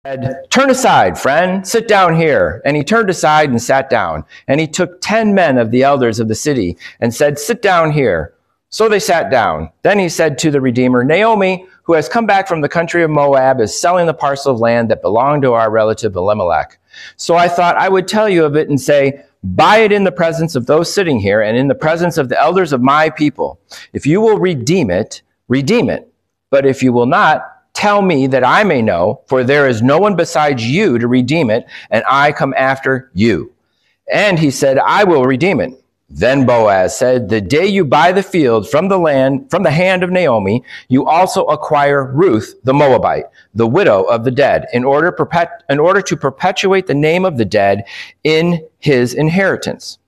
said, "Turn aside, friend, sit down here." And he turned aside and sat down. And he took 10 men of the elders of the city and said, "Sit down here." So they sat down. Then he said to the Redeemer, "Naomi, who has come back from the country of Moab, is selling the parcel of land that belonged to our relative Elimelech. So I thought I would tell you of it and say, buy it in the presence of those sitting here and in the presence of the elders of my people. If you will redeem it, redeem it. But if you will not, tell me that I may know, for there is no one besides you to redeem it, and I come after you." And he said, "I will redeem it." Then Boaz said, "The day you buy the field from the hand of Naomi, you also acquire Ruth the Moabite, the widow of the dead, in order to perpetuate the name of the dead in his inheritance."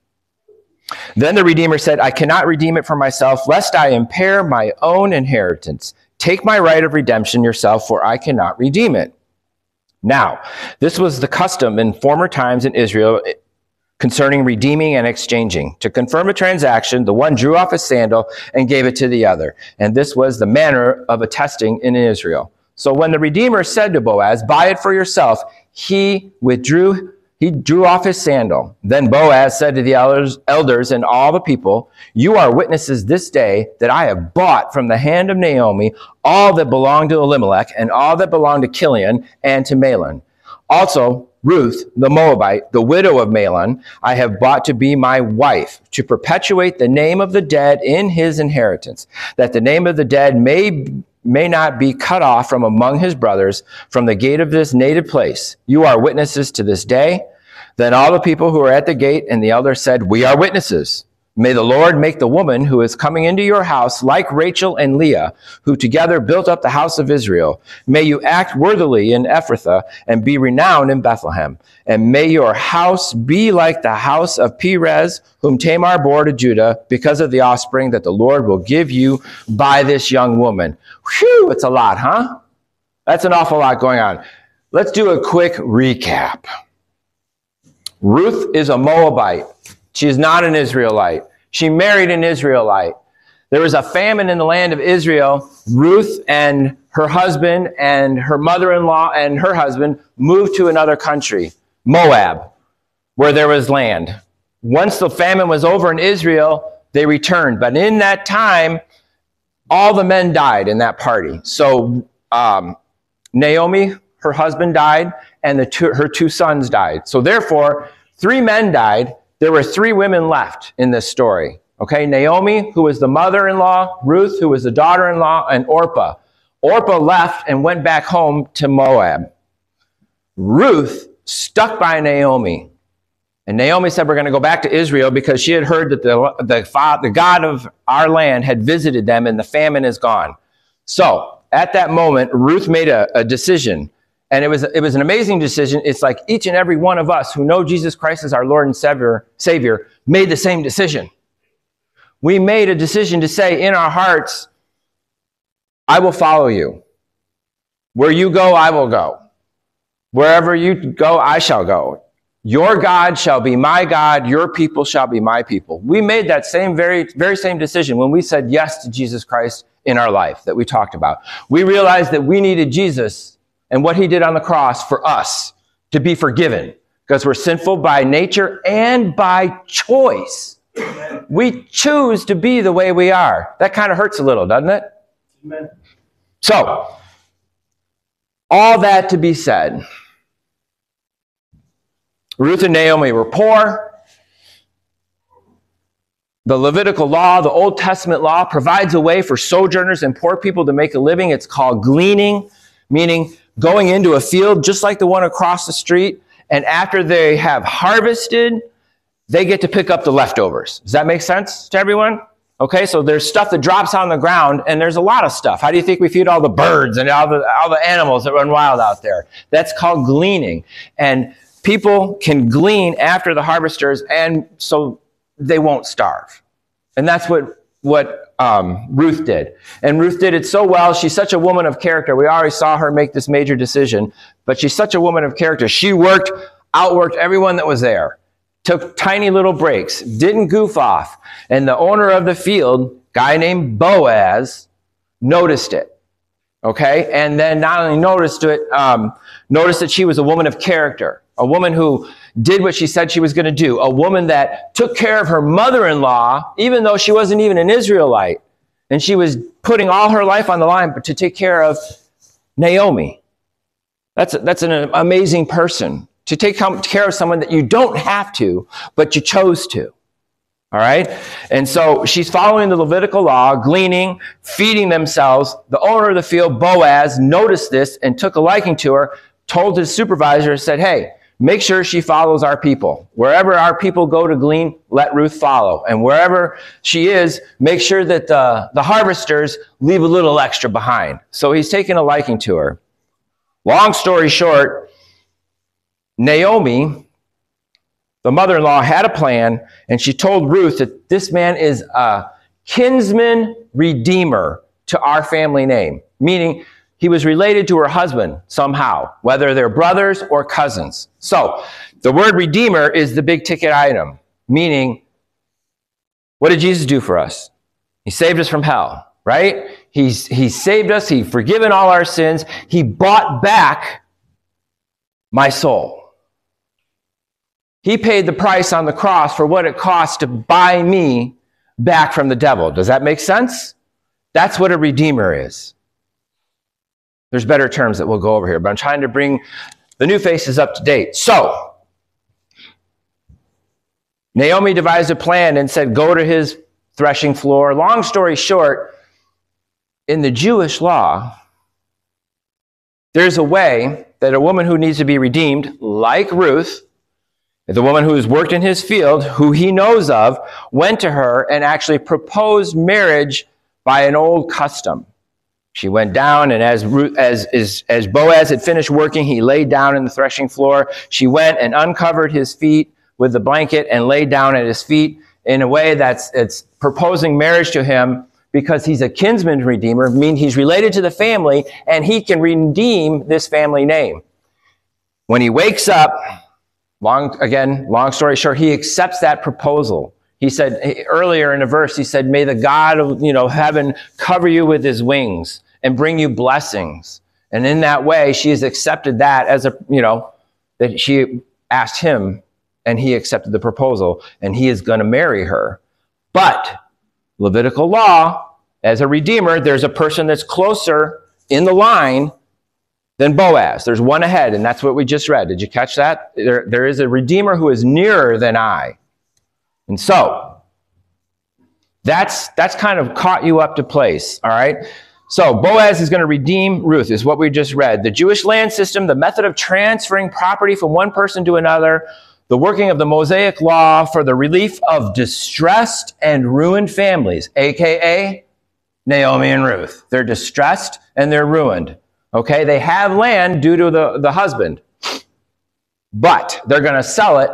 Then the Redeemer said, "I cannot redeem it for myself, lest I impair my own inheritance. Take my right of redemption yourself, for I cannot redeem it." Now, this was the custom in former times in Israel concerning redeeming and exchanging. To confirm a transaction, the one drew off his sandal and gave it to the other. And this was the manner of attesting in Israel. So when the Redeemer said to Boaz, "Buy it for yourself," he drew off his sandal. Then Boaz said to the elders and all the people, "You are witnesses this day that I have bought from the hand of Naomi all that belonged to Elimelech and all that belonged to Chilion and to Mahlon. Also, Ruth, the Moabite, the widow of Mahlon, I have bought to be my wife, to perpetuate the name of the dead in his inheritance, that the name of the dead may not be cut off from among his brothers from the gate of this native place. You are witnesses to this day." Then all the people who were at the gate and the elders said, "We are witnesses. May the Lord make the woman who is coming into your house like Rachel and Leah, who together built up the house of Israel. May you act worthily in Ephrathah and be renowned in Bethlehem. And may your house be like the house of Perez, whom Tamar bore to Judah, because of the offspring that the Lord will give you by this young woman." Whew, it's a lot, huh? That's an awful lot going on. Let's do a quick recap. Ruth is a Moabite. She is not an Israelite. She married an Israelite. There was a famine in the land of Israel. Ruth and her husband and her mother-in-law and her husband moved to another country, Moab, where there was land. Once the famine was over in Israel, they returned. But in that time, all the men died in that party. So Naomi, her husband, died, and her two sons died. So therefore, 3 men died. There were 3 women left in this story. Okay, Naomi, who was the mother-in-law, Ruth, who was the daughter-in-law, and Orpah. Orpah left and went back home to Moab. Ruth stuck by Naomi. And Naomi said, "We're going to go back to Israel," because she had heard that the God of our land had visited them and the famine is gone. So at that moment, Ruth made a decision. And it was an amazing decision. It's like each and every one of us who know Jesus Christ as our Lord and Savior made the same decision. We made a decision to say in our hearts, "I will follow you. Where you go, I will go. Wherever you go, I shall go. Your God shall be my God. Your people shall be my people." We made that very same decision when we said yes to Jesus Christ in our life that we talked about. We realized that we needed Jesus and what he did on the cross for us to be forgiven, because we're sinful by nature and by choice. Amen. We choose to be the way we are. That kind of hurts a little, doesn't it? Amen. So, all that to be said, Ruth and Naomi were poor. The Levitical law, the Old Testament law, provides a way for sojourners and poor people to make a living. It's called gleaning, meaning going into a field just like the one across the street, and after they have harvested, they get to pick up the leftovers. Does that make sense to everyone? Okay, so there's stuff that drops on the ground, and there's a lot of stuff. How do you think we feed all the birds and all the animals that run wild out there? That's called gleaning. And people can glean after the harvesters, and so they won't starve. And that's what Ruth did. And Ruth did it so well. She's such a woman of character. We already saw her make this major decision, but she's such a woman of character. She outworked everyone that was there, took tiny little breaks, didn't goof off. And the owner of the field, guy named Boaz, noticed it. Okay, and then not only notice that she was a woman of character, a woman who did what she said she was going to do, a woman that took care of her mother-in-law, even though she wasn't even an Israelite, and she was putting all her life on the line to take care of Naomi. That's an amazing person, to take care of someone that you don't have to, but you chose to. All right? And so she's following the Levitical law, gleaning, feeding themselves. The owner of the field, Boaz, noticed this and took a liking to her, told his supervisor, said, hey, make sure she follows our people. Wherever our people go to glean, let Ruth follow. And wherever she is, make sure that the harvesters leave a little extra behind. So he's taking a liking to her. Long story short, Naomi, the mother-in-law, had a plan, and she told Ruth that this man is a kinsman redeemer to our family name, meaning he was related to her husband somehow, whether they're brothers or cousins. So the word redeemer is the big ticket item, meaning, what did Jesus do for us? He saved us from hell, right? He saved us. He forgiven all our sins. He bought back my soul. He paid the price on the cross for what it cost to buy me back from the devil. Does that make sense? That's what a redeemer is. There's better terms that we'll go over here, but I'm trying to bring the new faces up to date. So, Naomi devised a plan and said, go to his threshing floor. Long story short, in the Jewish law, there's a way that a woman who needs to be redeemed, like Ruth, the woman who has worked in his field, who he knows of, went to her and actually proposed marriage by an old custom. She went down, and as Boaz had finished working, he laid down in the threshing floor. She went and uncovered his feet with the blanket and laid down at his feet in a way it's proposing marriage to him, because he's a kinsman redeemer, meaning he's related to the family, and he can redeem this family name. When he wakes up, long story short, he accepts that proposal. He said, earlier in a verse, he said, may the God of heaven cover you with his wings and bring you blessings. And in that way, she has accepted that as that she asked him, and he accepted the proposal, and he is going to marry her. But Levitical law, as a redeemer, there's a person that's closer in the line than Boaz. There's one ahead, and that's what we just read. Did you catch that? There is a redeemer who is nearer than I. And so, that's kind of caught you up to place, all right? So, Boaz is going to redeem Ruth, is what we just read. The Jewish land system, the method of transferring property from one person to another, the working of the Mosaic law for the relief of distressed and ruined families, a.k.a. Naomi and Ruth. They're distressed and they're ruined. Okay, they have land due to the husband, but they're going to sell it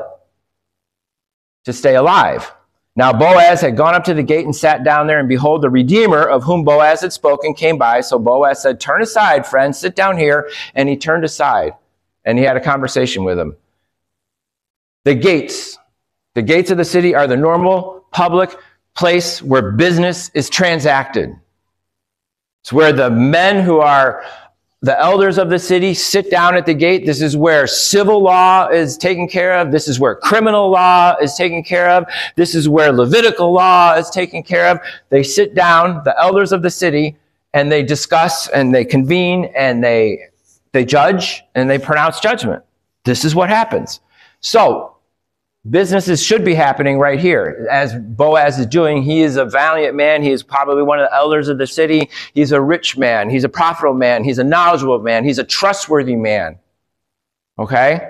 to stay alive. Now Boaz had gone up to the gate and sat down there, and behold, the Redeemer of whom Boaz had spoken came by. So Boaz said, turn aside, friend, sit down here. And he turned aside, and he had a conversation with him. The gates of the city are the normal public place where business is transacted. It's where the men who are the elders of the city sit down at the gate. This is where civil law is taken care of. This is where criminal law is taken care of. This is where Levitical law is taken care of. They sit down, the elders of the city, and they discuss and they convene and they judge and they pronounce judgment. This is what happens. So, businesses should be happening right here. As Boaz is doing, he is a valiant man. He is probably one of the elders of the city. He's a rich man. He's a profitable man. He's a knowledgeable man. He's a trustworthy man. Okay?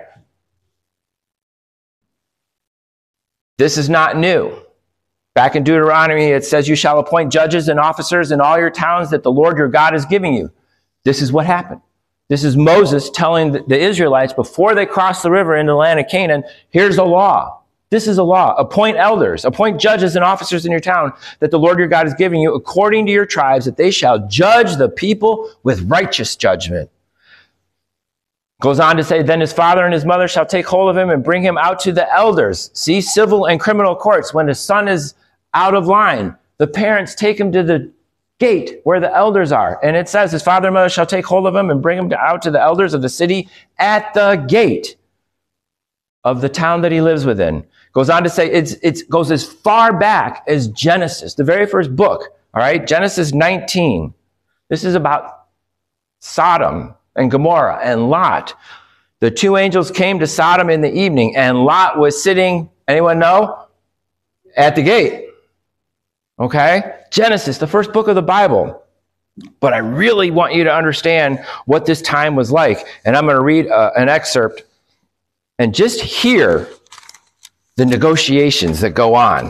This is not new. Back in Deuteronomy, it says, you shall appoint judges and officers in all your towns that the Lord your God is giving you. This is what happened. This is Moses telling the Israelites before they crossed the river into the land of Canaan, here's the law. This is a law. Appoint elders, appoint judges and officers in your town that the Lord your God is giving you according to your tribes, that they shall judge the people with righteous judgment. Goes on to say, then his father and his mother shall take hold of him and bring him out to the elders. See, civil and criminal courts, when the son is out of line, the parents take him to gate where the elders are. And it says, his father and mother shall take hold of him and bring him out to the elders of the city at the gate of the town that he lives within. Goes on to say, it goes as far back as Genesis, the very first book. All right, Genesis 19. This is about Sodom and Gomorrah and Lot. The two angels came to Sodom in the evening, and Lot was sitting, anyone know? At the gate. Okay? Genesis, the first book of the Bible. But I really want you to understand what this time was like. And I'm going to read an excerpt and just hear the negotiations that go on.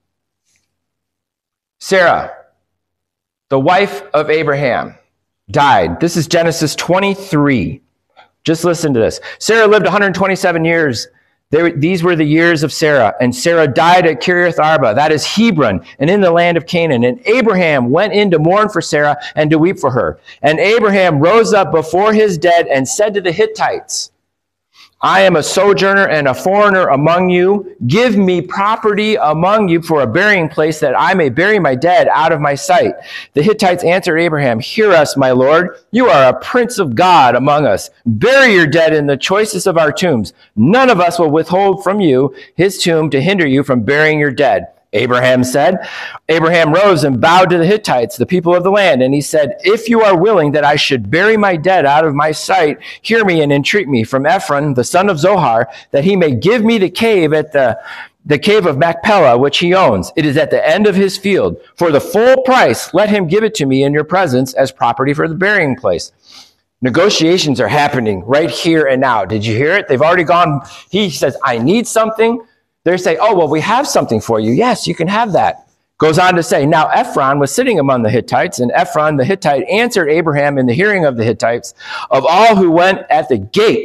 Sarah, the wife of Abraham, died. This is Genesis 23. Just listen to this. Sarah lived 127 years. These were the years of Sarah. And Sarah died at Kiriath Arba, that is Hebron, and in the land of Canaan. And Abraham went in to mourn for Sarah and to weep for her. And Abraham rose up before his dead and said to the Hittites, I am a sojourner and a foreigner among you. Give me property among you for a burying place, that I may bury my dead out of my sight. The Hittites answered Abraham, Hear us, my lord. You are a prince of God among us. Bury your dead in the choicest of our tombs. None of us will withhold from you his tomb to hinder you from burying your dead. Abraham said. Abraham rose and bowed to the Hittites, the people of the land, and he said, If you are willing that I should bury my dead out of my sight, hear me and entreat me from Ephron, the son of Zohar, that he may give me the cave at the cave of Machpelah, which he owns. It is at the end of his field. For the full price, let him give it to me in your presence as property for the burying place. Negotiations are happening right here and now. Did you hear it? They've already gone. He says, I need something. They say, oh, well, we have something for you. Yes, you can have that. Goes on to say, now Ephron was sitting among the Hittites, and Ephron the Hittite answered Abraham in the hearing of the Hittites, of all who went at the gate.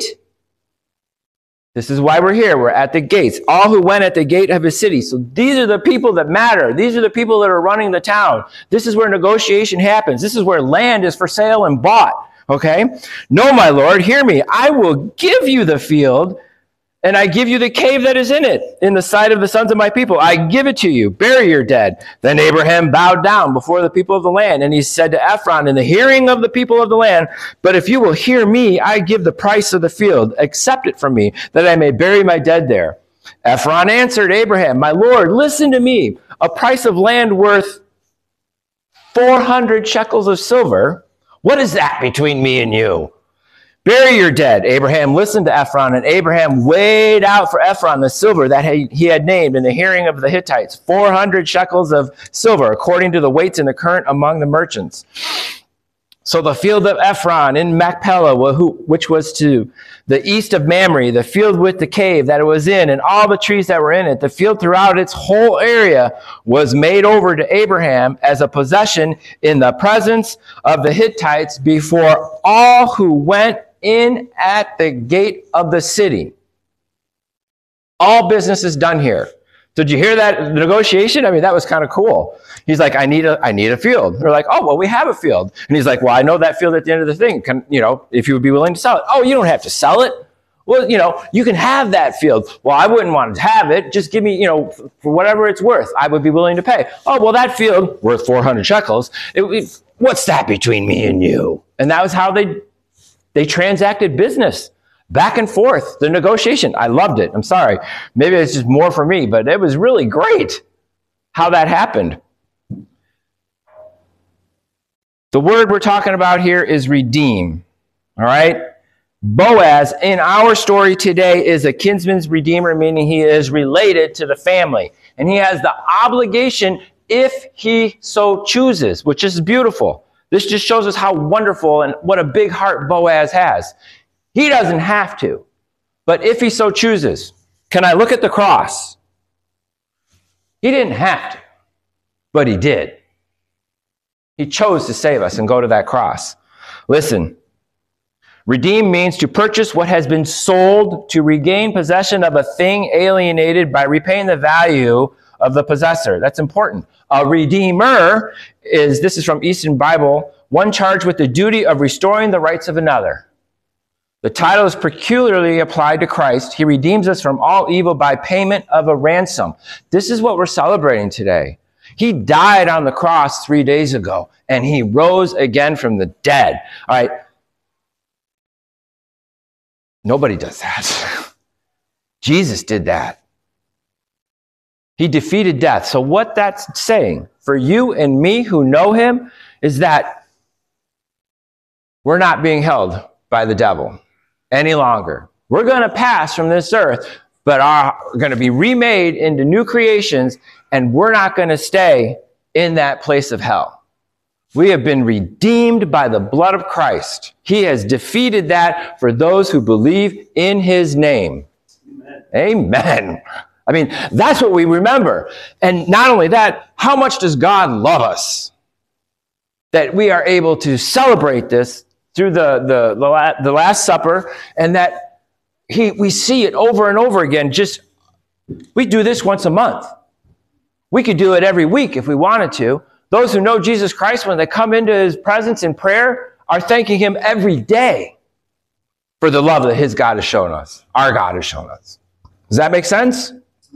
This is why we're here. We're at the gates. All who went at the gate of his city. So these are the people that matter. These are the people that are running the town. This is where negotiation happens. This is where land is for sale and bought. Okay? No, my Lord, hear me. I will give you the field, and I give you the cave that is in it, in the sight of the sons of my people. I give it to you. Bury your dead. Then Abraham bowed down before the people of the land, and he said to Ephron in the hearing of the people of the land, But if you will hear me, I give the price of the field. Accept it from me, that I may bury my dead there. Ephron answered Abraham, My Lord, listen to me. A price of land worth 400 shekels of silver. What is that between me and you? Bury your dead. Abraham listened to Ephron, and Abraham weighed out for Ephron the silver that he had named in the hearing of the Hittites, 400 shekels of silver, according to the weights in the current among the merchants. So the field of Ephron in Machpelah, which was to the east of Mamre, the field with the cave that it was in, and all the trees that were in it, the field throughout its whole area was made over to Abraham as a possession in the presence of the Hittites before all who went in at the gate of the city. All business is done here. Did you hear that negotiation? I mean, that was kind of cool. He's like, I need a field. They're like, oh, well, we have a field. And he's like, well, I know that field at the end of the thing. If you would be willing to sell it. Oh, you don't have to sell it. Well, you can have that field. Well, I wouldn't want to have it. Just give me, for whatever it's worth, I would be willing to pay. Oh, well, that field worth 400 shekels. What's that between me and you? And that was how they transacted business. Back and forth, the negotiation. I loved it. I'm sorry. Maybe it's just more for me, but it was really great how that happened. The word we're talking about here is redeem. All right? Boaz, in our story today, is a kinsman's redeemer, meaning he is related to the family. And he has the obligation if he so chooses, which is beautiful. This just shows us how wonderful and what a big heart Boaz has. He doesn't have to, but if he so chooses, can I look at the cross? He didn't have to, but he did. He chose to save us and go to that cross. Listen, redeem means to purchase what has been sold, to regain possession of a thing alienated by repaying the value of the possessor. That's important. A redeemer this is from Easton Bible, one charged with the duty of restoring the rights of another. The title is peculiarly applied to Christ. He redeems us from all evil by payment of a ransom. This is what we're celebrating today. He died on the cross 3 days ago, and he rose again from the dead. All right. Nobody does that. Jesus did that. He defeated death. So what that's saying for you and me who know him is that we're not being held by the devil any longer. We're going to pass from this earth, but are going to be remade into new creations, and we're not going to stay in that place of hell. We have been redeemed by the blood of Christ. He has defeated that for those who believe in his name. Amen. Amen. I mean, that's what we remember. And not only that, how much does God love us? That we are able to celebrate this through the Last Supper, and that we see it over and over again. We do this once a month. We could do it every week if we wanted to. Those who know Jesus Christ, when they come into his presence in prayer, are thanking him every day for the love that his God has shown us, our God has shown us. Does that make sense?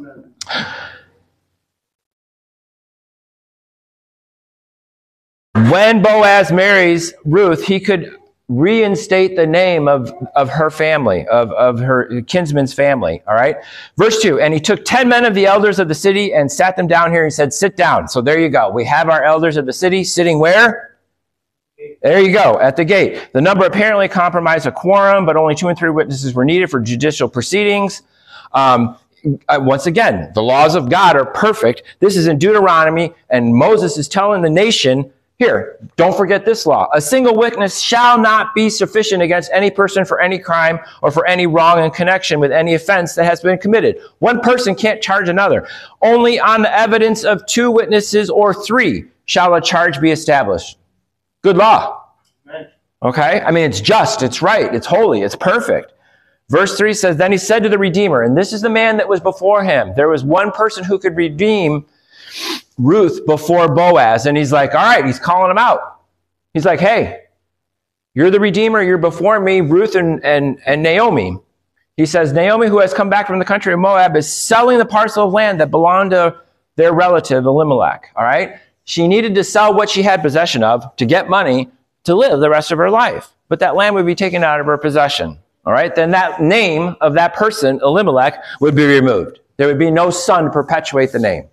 When Boaz marries Ruth, he could reinstate the name of her family, of her kinsman's family, all right? Verse 2, and he took 10 men of the elders of the city and sat them down here and said, sit down. So there you go. We have our elders of the city sitting where? There you go, at the gate. The number apparently compromised a quorum, but only 2 and 3 witnesses were needed for judicial proceedings. Once again, the laws of God are perfect. This is in Deuteronomy, and Moses is telling the nation, here, don't forget this law. A single witness shall not be sufficient against any person for any crime or for any wrong in connection with any offense that has been committed. One person can't charge another. Only on the evidence of 2 witnesses or 3 shall a charge be established. Good law. Okay? I mean, it's just, it's right, it's holy, it's perfect. Verse 3 says, then he said to the Redeemer, and this is the man that was before him. There was one person who could redeem Ruth before Boaz, and he's like, all right, he's calling him out. He's like, hey, you're the Redeemer, you're before me, Ruth and Naomi. He says, Naomi, who has come back from the country of Moab, is selling the parcel of land that belonged to their relative Elimelech, all right? She needed to sell what she had possession of to get money to live the rest of her life, but that land would be taken out of her possession, all right? Then that name of that person, Elimelech, would be removed. There would be no son to perpetuate the name.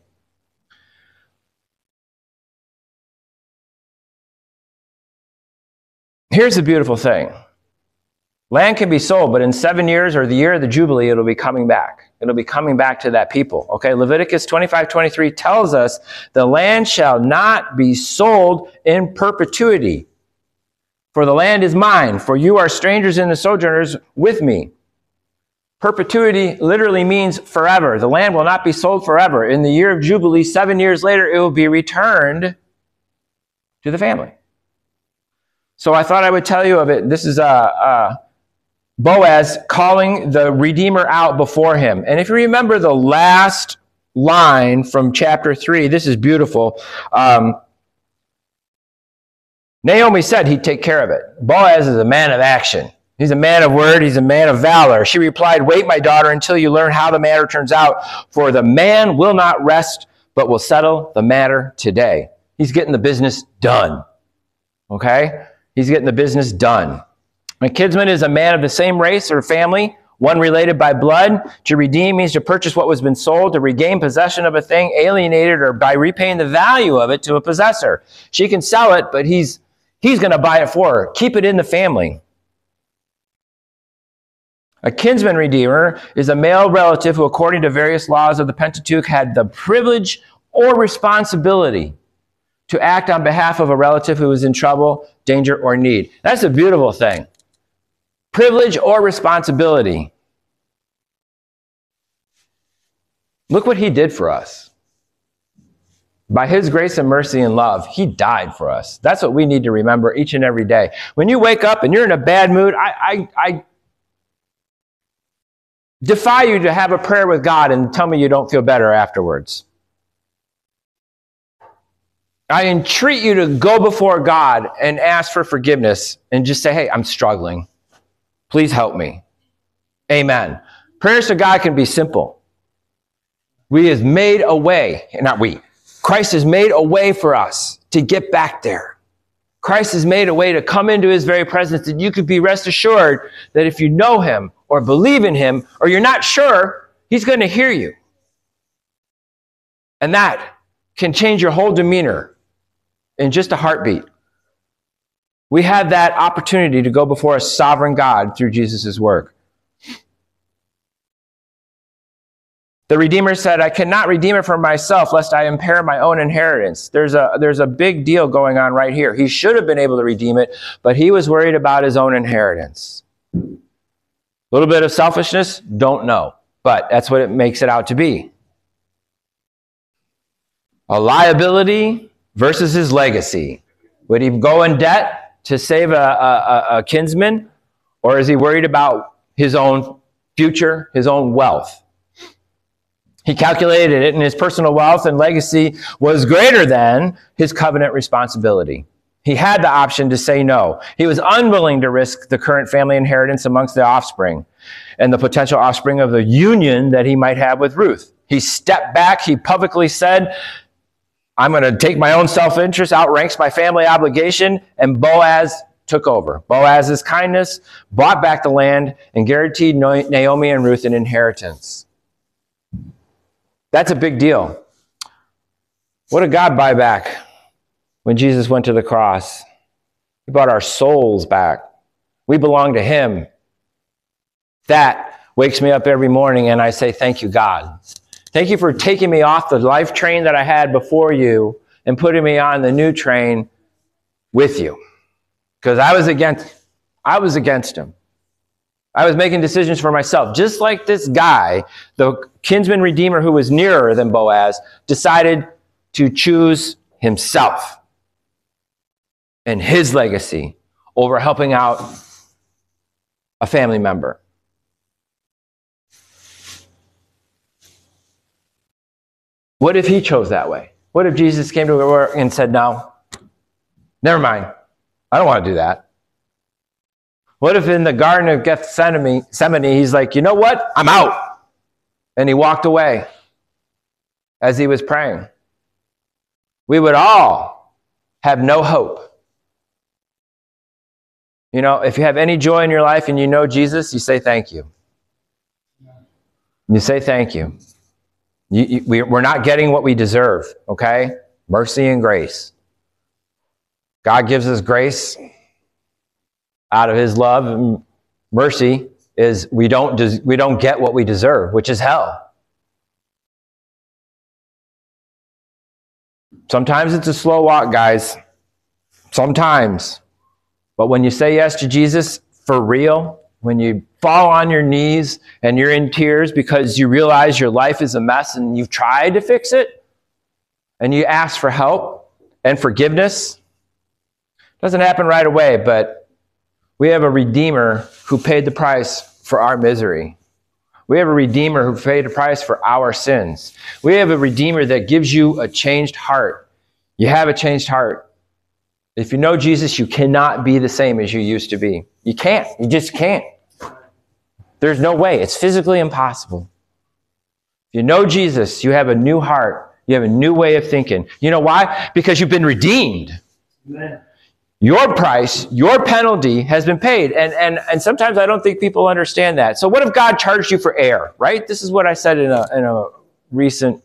Here's the beautiful thing. Land can be sold, but in 7 years or the year of the Jubilee, it'll be coming back. It'll be coming back to that people. Okay, Leviticus 25:23 tells us the land shall not be sold in perpetuity. For the land is mine, for you are strangers and the sojourners with me. Perpetuity literally means forever. The land will not be sold forever. In the year of Jubilee, 7 years later, it will be returned to the family. So I thought I would tell you of it. This is Boaz calling the Redeemer out before him. And if you remember the last line from chapter 3, this is beautiful. Naomi said he'd take care of it. Boaz is a man of action. He's a man of word. He's a man of valor. She replied, wait, my daughter, until you learn how the matter turns out. For the man will not rest, but will settle the matter today. He's getting the business done. Okay? He's getting the business done. A kinsman is a man of the same race or family, one related by blood. To redeem means to purchase what was been sold, to regain possession of a thing alienated, or by repaying the value of it to a possessor. She can sell it, but he's going to buy it for her. Keep it in the family. A kinsman redeemer is a male relative who, according to various laws of the Pentateuch, had the privilege or responsibility to act on behalf of a relative who is in trouble, danger, or need. That's a beautiful thing. Privilege or responsibility. Look what he did for us. By his grace and mercy and love, he died for us. That's what we need to remember each and every day. When you wake up and you're in a bad mood, I defy you to have a prayer with God and tell me you don't feel better afterwards. I entreat you to go before God and ask for forgiveness and just say, hey, I'm struggling. Please help me. Amen. Prayers to God can be simple. We has made a way, not we. Christ has made a way for us to get back there. Christ has made a way to come into his very presence, that you could be rest assured that if you know him or believe in him, or you're not sure, he's going to hear you. And that can change your whole demeanor in just a heartbeat. We have that opportunity to go before a sovereign God through Jesus' work. The Redeemer said, I cannot redeem it for myself, lest I impair my own inheritance. There's a big deal going on right here. He should have been able to redeem it, but he was worried about his own inheritance. A little bit of selfishness? Don't know. But that's what it makes it out to be. A liability versus his legacy. Would he go in debt to save a kinsman? Or is he worried about his own future, his own wealth? He calculated it, and his personal wealth and legacy was greater than his covenant responsibility. He had the option to say no. He was unwilling to risk the current family inheritance amongst the offspring and the potential offspring of the union that he might have with Ruth. He stepped back. He publicly said, I'm going to take my own self-interest, outranks my family obligation, and Boaz took over. Boaz's kindness bought back the land and guaranteed Naomi and Ruth an inheritance. That's a big deal. What did God buy back when Jesus went to the cross? He bought our souls back. We belong to him. That wakes me up every morning and I say, thank you, God. Thank you for taking me off the life train that I had before you and putting me on the new train with you. Because I was against him. I was making decisions for myself. Just like this guy, the kinsman redeemer who was nearer than Boaz, decided to choose himself and his legacy over helping out a family member. What if he chose that way? What if Jesus came to work and said, no, never mind. I don't want to do that. What if in the Garden of Gethsemane, he's like, you know what? I'm out. And he walked away as he was praying. We would all have no hope. You know, if you have any joy in your life and you know Jesus, you say thank you. You say thank you. We're not getting what we deserve, okay? Mercy and grace. God gives us grace out of his love, and mercy is we don't get what we deserve, which is hell. Sometimes it's a slow walk, guys. Sometimes. But when you say yes to Jesus for real, when you fall on your knees and you're in tears because you realize your life is a mess and you've tried to fix it, and you ask for help and forgiveness, it doesn't happen right away, but we have a Redeemer who paid the price for our misery. We have a Redeemer who paid the price for our sins. We have a Redeemer that gives you a changed heart. You have a changed heart. If you know Jesus, you cannot be the same as you used to be. You can't. You just can't. There's no way. It's physically impossible. If you know Jesus, you have a new heart. You have a new way of thinking. You know why? Because you've been redeemed. Amen. Your price, your penalty has been paid. And sometimes I don't think people understand that. So what if God charged you for air, right? This is what I said in a recent,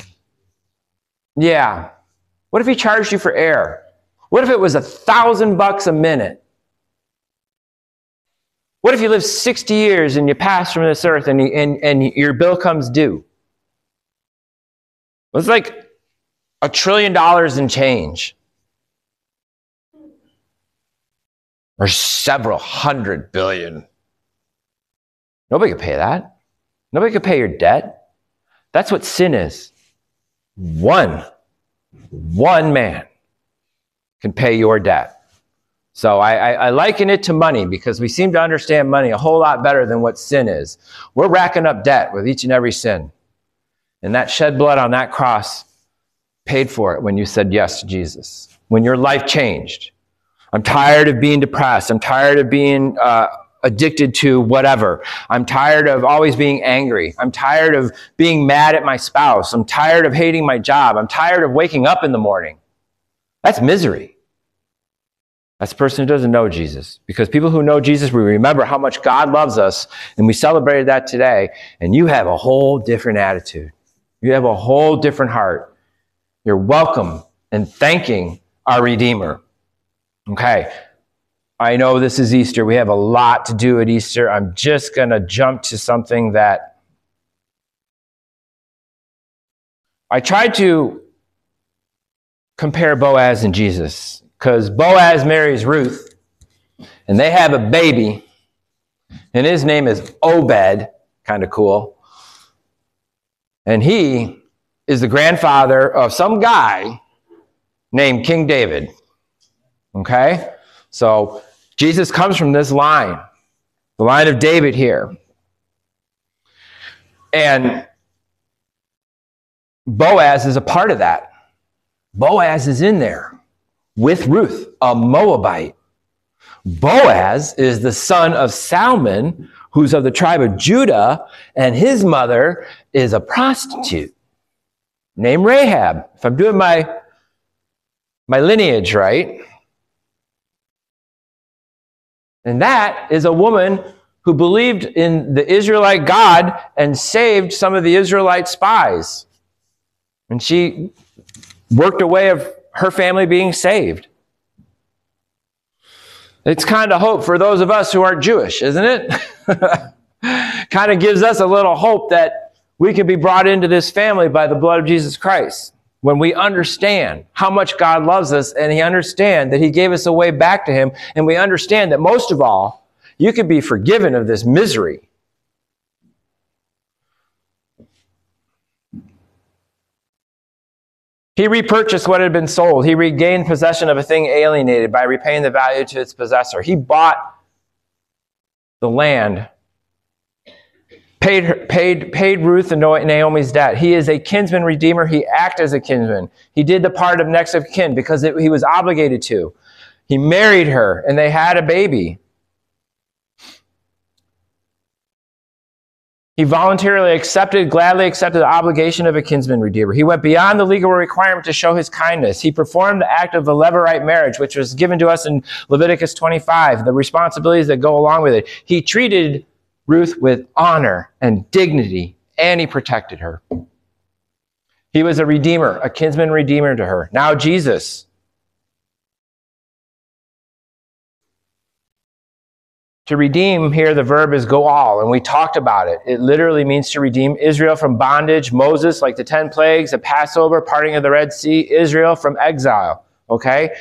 yeah. What if he charged you for air? What if it was $1,000 a minute? What if you live 60 years and you pass from this earth and your bill comes due? It's like $1 trillion in change. Or several hundred billion. Nobody could pay that. Nobody could pay your debt. That's what sin is. One man can pay your debt. So I liken it to money because we seem to understand money a whole lot better than what sin is. We're racking up debt with each and every sin. And that shed blood on that cross paid for it when you said yes to Jesus. When your life changed. I'm tired of being depressed. I'm tired of being addicted to whatever. I'm tired of always being angry. I'm tired of being mad at my spouse. I'm tired of hating my job. I'm tired of waking up in the morning. That's misery. That's a person who doesn't know Jesus. Because people who know Jesus, we remember how much God loves us, and we celebrated that today, and you have a whole different attitude. You have a whole different heart. You're welcome and thanking our Redeemer. Okay, I know this is Easter. We have a lot to do at Easter. I'm just going to jump to something that I tried to compare Boaz and Jesus, because Boaz marries Ruth, and they have a baby, and his name is Obed, kind of cool. And he is the grandfather of some guy named King David. Okay? So Jesus comes from this line, the line of David here. And Boaz is a part of that. Boaz is in there with Ruth, a Moabite. Boaz is the son of Salmon, who's of the tribe of Judah, and his mother is a prostitute named Rahab. If I'm doing my lineage right. And that is a woman who believed in the Israelite God and saved some of the Israelite spies. And she worked a way of her family being saved. It's kind of hope for those of us who aren't Jewish, isn't it? Kind of gives us a little hope that we can be brought into this family by the blood of Jesus Christ. When we understand how much God loves us, and he understands that he gave us a way back to him, and we understand that most of all, you can be forgiven of this misery. He repurchased what had been sold. He regained possession of a thing alienated by repaying the value to its possessor. He bought the land, paid Ruth and Naomi's debt. He is a kinsman redeemer. He acted as a kinsman. He did the part of next of kin because he was obligated to. He married her, and they had a baby. He voluntarily gladly accepted the obligation of a kinsman redeemer. He went beyond the legal requirement to show his kindness. He performed the act of a levirate marriage, which was given to us in Leviticus 25, the responsibilities that go along with it. He treated Ruth with honor and dignity, and he protected her. He was a redeemer, a kinsman redeemer to her. Now Jesus. To redeem here, the verb is goal, and we talked about it. It literally means to redeem Israel from bondage. Moses, like the 10 plagues, the Passover, parting of the Red Sea, Israel from exile. Okay?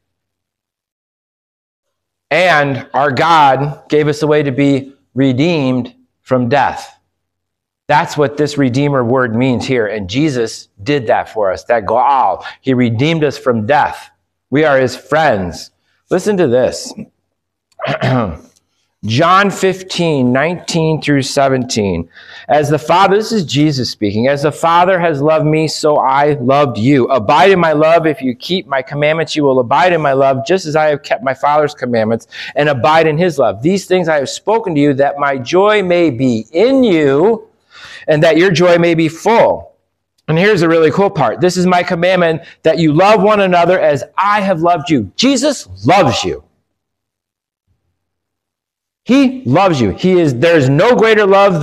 And our God gave us a way to be redeemed from death. That's what this redeemer word means here. And Jesus did that for us, that goal. He redeemed us from death. We are his friends. Listen to this. John 15, 19 through 17. As the Father, this is Jesus speaking, as the Father has loved me, so I loved you. Abide in my love. If you keep my commandments, you will abide in my love, just as I have kept my Father's commandments and abide in his love. These things I have spoken to you, that my joy may be in you and that your joy may be full. And here's the really cool part. This is my commandment, that you love one another as I have loved you. Jesus loves you. He loves you. There's no greater love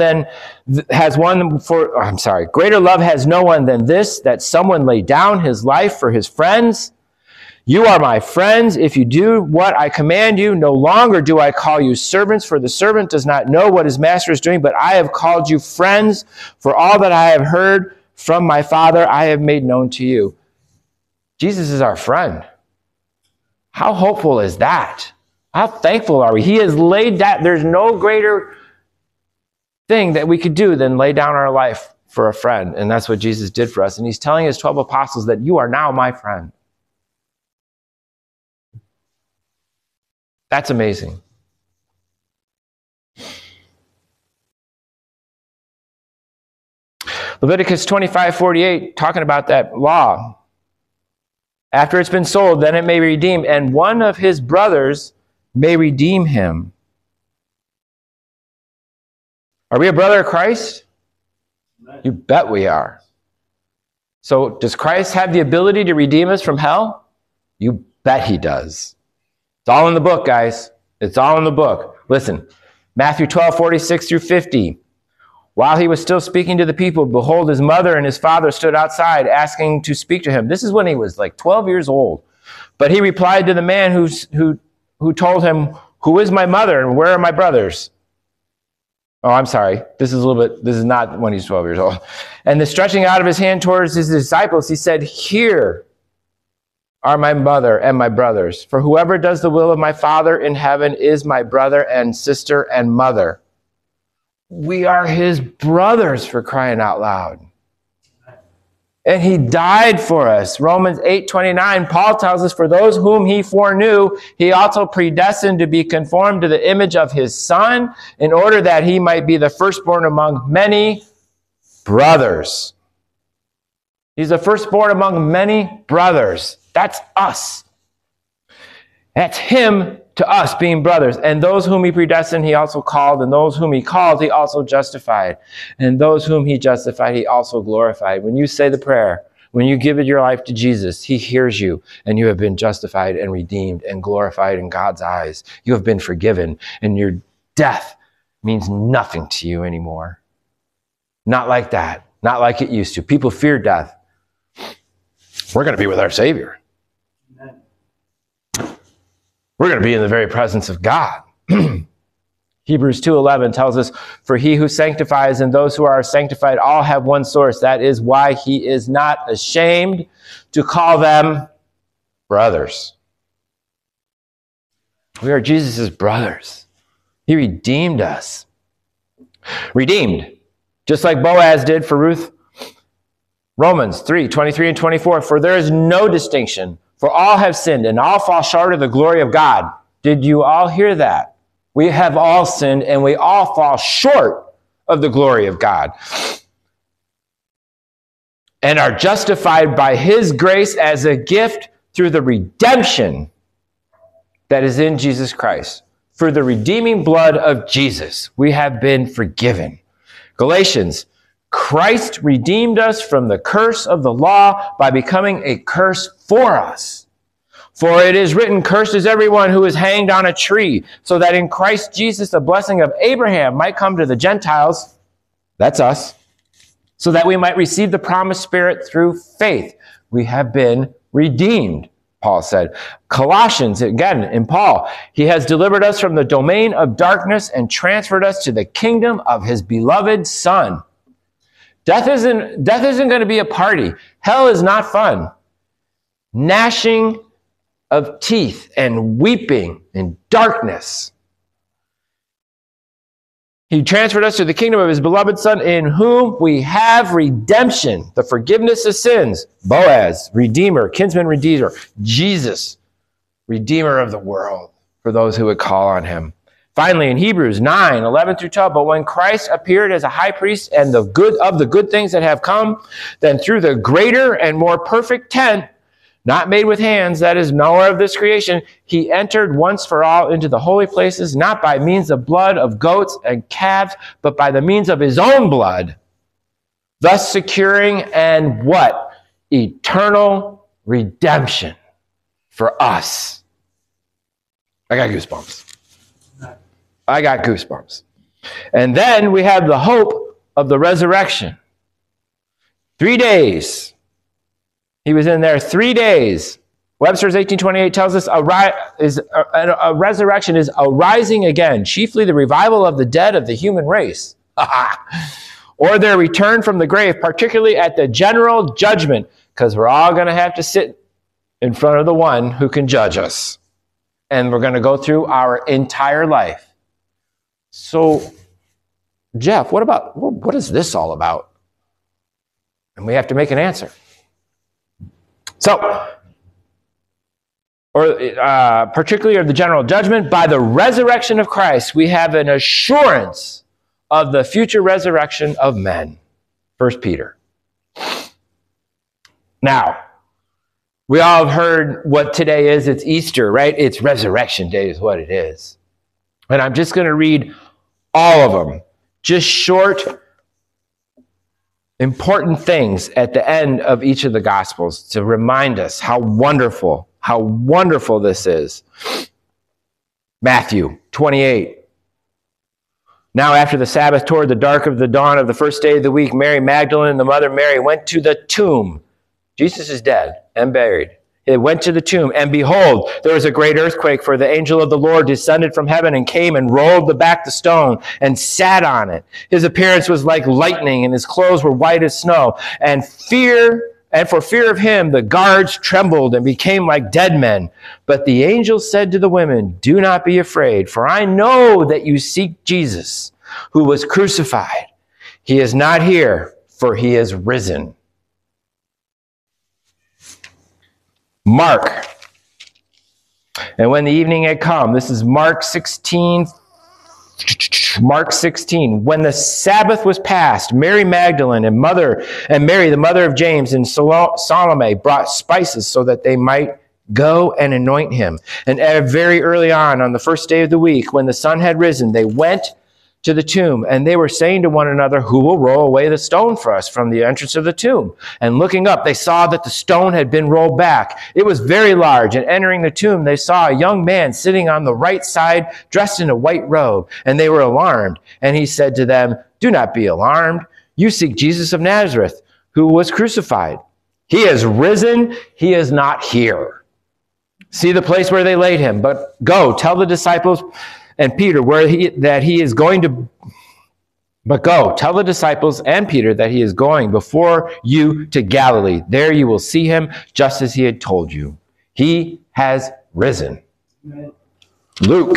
greater love has no one than this, that someone lay down his life for his friends. You are my friends if you do what I command you. No longer do I call you servants, for the servant does not know what his master is doing, but I have called you friends, for all that I have heard from my Father I have made known to you. Jesus is our friend. How hopeful is that? How thankful are we? He has laid that. There's no greater thing that we could do than lay down our life for a friend. And that's what Jesus did for us. And he's telling his 12 apostles that you are now my friend. That's amazing. Leviticus 25:48, talking about that law. After it's been sold, then it may be redeemed, and one of his brothers may redeem him. Are we a brother of Christ? You bet we are. So does Christ have the ability to redeem us from hell? You bet he does. It's all in the book, guys. It's all in the book. Listen, Matthew 12, 46 through 50. While he was still speaking to the people, behold, his mother and his father stood outside asking to speak to him. This is when he was like 12 years old. But he replied to the man who told him, who is my mother and where are my brothers? Oh, I'm sorry. This is not when he's 12 years old. And the stretching out of his hand towards his disciples, he said, here are my mother and my brothers. For whoever does the will of my Father in heaven is my brother and sister and mother. We are his brothers, for crying out loud. And he died for us. Romans 8:29, Paul tells us, for those whom he foreknew, he also predestined to be conformed to the image of his Son, in order that he might be the firstborn among many brothers. He's the firstborn among many brothers. That's us. That's him to us being brothers. And those whom he predestined, he also called. And those whom he called, he also justified. And those whom he justified, he also glorified. When you say the prayer, when you give it your life to Jesus, he hears you. And you have been justified and redeemed and glorified in God's eyes. You have been forgiven. And your death means nothing to you anymore. Not like that. Not like it used to. People fear death. We're going to be with our Savior. We're going to be in the very presence of God. Hebrews 2:11 tells us, for he who sanctifies and those who are sanctified all have one source. That is why he is not ashamed to call them brothers. We are Jesus' brothers. He redeemed us. Redeemed, just like Boaz did for Ruth. Romans 3:23 and 24, for there is no distinction. For all have sinned and all fall short of the glory of God. Did you all hear that? We have all sinned and we all fall short of the glory of God. And are justified by his grace as a gift through the redemption that is in Jesus Christ. For the redeeming blood of Jesus, we have been forgiven. Galatians, Christ redeemed us from the curse of the law by becoming a curse for us. For it is written, cursed is everyone who is hanged on a tree, so that in Christ Jesus the blessing of Abraham might come to the Gentiles, that's us, so that we might receive the promised Spirit through faith. We have been redeemed, Paul said. Colossians, again, in Paul, he has delivered us from the domain of darkness and transferred us to the kingdom of his beloved Son. Death isn't going to be a party. Hell is not fun. Gnashing of teeth and weeping and darkness. He transferred us to the kingdom of his beloved Son, in whom we have redemption, the forgiveness of sins. Boaz, Redeemer, kinsman Redeemer. Jesus, Redeemer of the world, for those who would call on him. Finally, in Hebrews 9:11 through 12, but when Christ appeared as a high priest and the good things that have come, then through the greater and more perfect tent, not made with hands, that is nowhere of this creation, he entered once for all into the holy places, not by means of blood of goats and calves, but by the means of his own blood, thus securing and what? Eternal redemption for us. I got goosebumps. And then we have the hope of the resurrection. 3 days. He was in there 3 days. Webster's 1828 tells us a resurrection is a rising again, chiefly the revival of the dead of the human race, or their return from the grave, particularly at the general judgment, because we're all going to have to sit in front of the one who can judge us. And we're going to go through our entire life. So, Jeff, what is this all about? And we have to make an answer. So, particularly of the general judgment, by the resurrection of Christ, we have an assurance of the future resurrection of men. 1 Peter. Now, we all have heard what today is. It's Easter, right? It's Resurrection Day is what it is. And I'm just going to read all of them. Just short, important things at the end of each of the Gospels to remind us how wonderful this is. Matthew 28. Now after the Sabbath, toward the dark of the dawn of the first day of the week, Mary Magdalene and the mother Mary went to the tomb. Jesus is dead and buried. They went to the tomb, and behold, there was a great earthquake, for the angel of the Lord descended from heaven and came and rolled back the stone and sat on it. His appearance was like lightning, and his clothes were white as snow. And for fear of him, the guards trembled and became like dead men. But the angel said to the women, "Do not be afraid, for I know that you seek Jesus, who was crucified. He is not here, for he is risen." Mark. And when the evening had come, this is Mark 16. When the Sabbath was past, Mary Magdalene and Mary, the mother of James, and Salome brought spices so that they might go and anoint him. And very early on the first day of the week, when the sun had risen, they went to the tomb, and they were saying to one another, "Who will roll away the stone for us from the entrance of the tomb?" And looking up, they saw that the stone had been rolled back. It was very large, and entering the tomb, they saw a young man sitting on the right side, dressed in a white robe, and they were alarmed. And he said to them, "Do not be alarmed. You seek Jesus of Nazareth, who was crucified. He is risen. He is not here. See the place where they laid him. But go, tell the disciples and Peter that he is going before you to Galilee. There you will see him, just as he had told you. He has risen." Amen. Luke.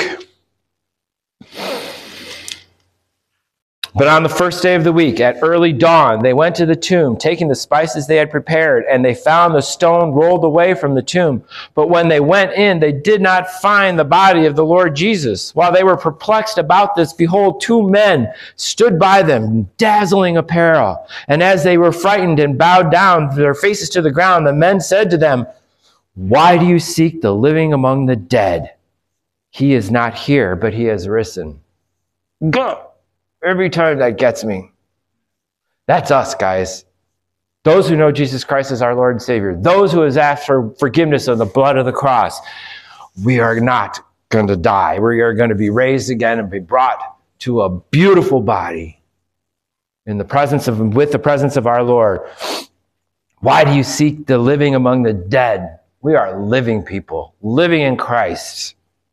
But on the first day of the week, at early dawn, they went to the tomb, taking the spices they had prepared, and they found the stone rolled away from the tomb. But when they went in, they did not find the body of the Lord Jesus. While they were perplexed about this, behold, two men stood by them, in dazzling apparel. And as they were frightened and bowed down their faces to the ground, the men said to them, "Why do you seek the living among the dead? He is not here, but he has risen." Go! Every time that gets me. That's us, guys. Those who know Jesus Christ as our Lord and Savior. Those who have asked for forgiveness of the blood of the cross. We are not going to die. We are going to be raised again and be brought to a beautiful body with the presence of our Lord. Why do you seek the living among the dead? We are living people, living in Christ.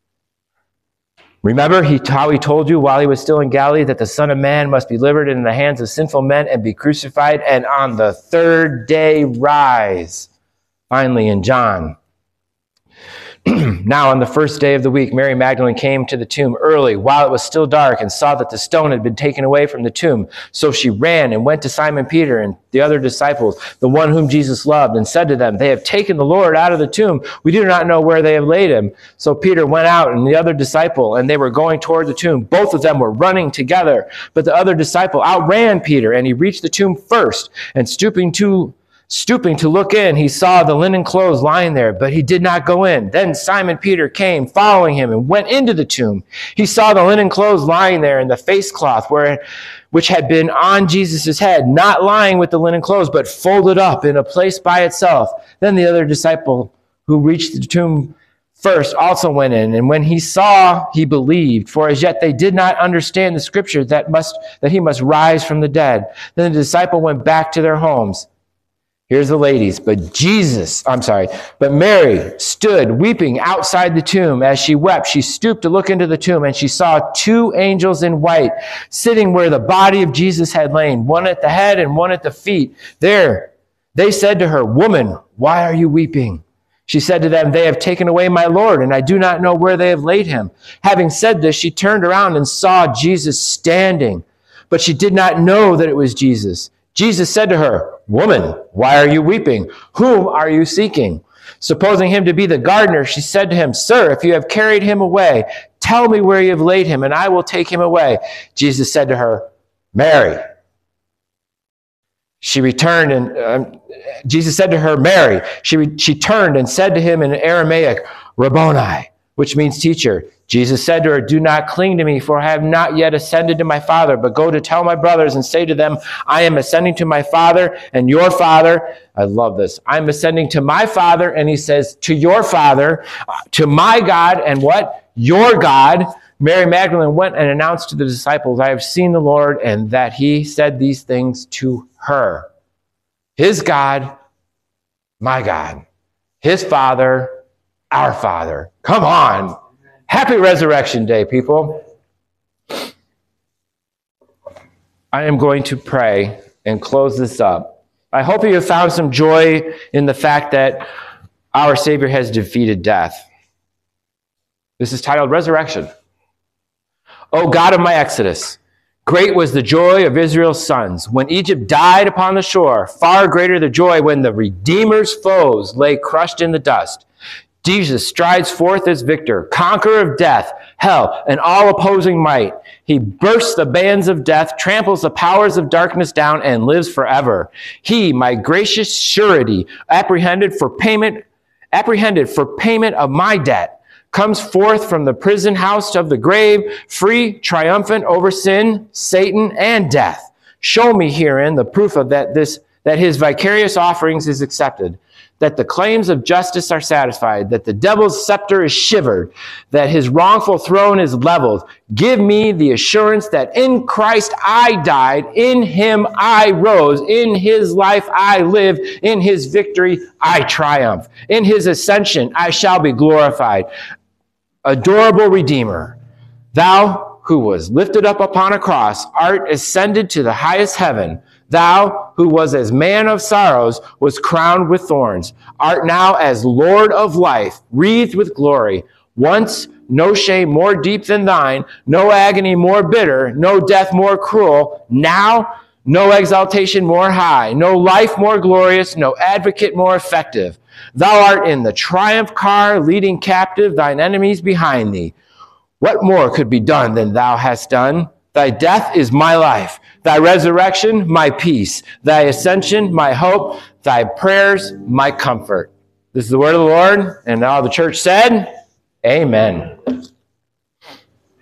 Remember how he told you while he was still in Galilee that the Son of Man must be delivered into the hands of sinful men and be crucified, and on the third day rise. Finally, in John. Now on the first day of the week, Mary Magdalene came to the tomb early while it was still dark and saw that the stone had been taken away from the tomb. So she ran and went to Simon Peter and the other disciples, the one whom Jesus loved, and said to them, "They have taken the Lord out of the tomb. We do not know where they have laid him." So Peter went out and the other disciple, and they were going toward the tomb. Both of them were running together, but the other disciple outran Peter, and he reached the tomb first, and stooping to look in, he saw the linen clothes lying there, but he did not go in. Then Simon Peter came, following him, and went into the tomb. He saw the linen clothes lying there, and the face cloth which had been on Jesus' head, not lying with the linen clothes, but folded up in a place by itself. Then the other disciple who reached the tomb first also went in, and when he saw, he believed, for as yet they did not understand the scripture that he must rise from the dead. Then the disciple went back to their homes. Here's the ladies. But Mary stood weeping outside the tomb. As she wept, she stooped to look into the tomb, and she saw two angels in white sitting where the body of Jesus had lain, one at the head and one at the feet. There, they said to her, "Woman, why are you weeping?" She said to them, "They have taken away my Lord, and I do not know where they have laid him." Having said this, she turned around and saw Jesus standing, but she did not know that it was Jesus. Jesus said to her, "Woman, why are you weeping? Whom are you seeking?" Supposing him to be the gardener, she said to him, "Sir, if you have carried him away, tell me where you have laid him, and I will take him away." Jesus said to her, "Mary." Jesus said to her, "Mary." She turned and said to him in Aramaic, "Rabboni," which means teacher. Jesus said to her, do not cling to me, for I have not yet ascended to my Father, but go to tell my brothers and say to them, I am ascending to my Father and your Father. I love this. I'm ascending to my Father, and he says, to your Father, to my God, and what? Your God. Mary Magdalene went and announced to the disciples, I have seen the Lord, and that he said these things to her. His God, my God. His Father, our Father. Come on. Happy Resurrection Day, people. I am going to pray and close this up. I hope you have found some joy in the fact that our Savior has defeated death. This is titled Resurrection. O God of my Exodus, great was the joy of Israel's sons when Egypt died upon the shore, far greater the joy when the Redeemer's foes lay crushed in the dust. Jesus strides forth as victor, conqueror of death, hell, and all opposing might. He bursts the bands of death, tramples the powers of darkness down, and lives forever. He, my gracious surety, apprehended for payment of my debt, comes forth from the prison house of the grave, free, triumphant over sin, Satan, and death. Show me herein the proof of that his vicarious offerings is accepted, that the claims of justice are satisfied, that the devil's scepter is shivered, that his wrongful throne is leveled. Give me the assurance that in Christ I died, in him I rose, in his life I live, in his victory I triumph. In his ascension I shall be glorified. Adorable Redeemer, thou who was lifted up upon a cross, art ascended to the highest heaven. Thou, who was as man of sorrows, was crowned with thorns, art now as Lord of life, wreathed with glory. Once no shame more deep than thine, no agony more bitter, no death more cruel. Now no exaltation more high, no life more glorious, no advocate more effective. Thou art in the triumph car, leading captive thine enemies behind thee. What more could be done than thou hast done? Thy death is my life, thy resurrection, my peace, thy ascension, my hope, thy prayers, my comfort. This is the word of the Lord, and all the church said, Amen.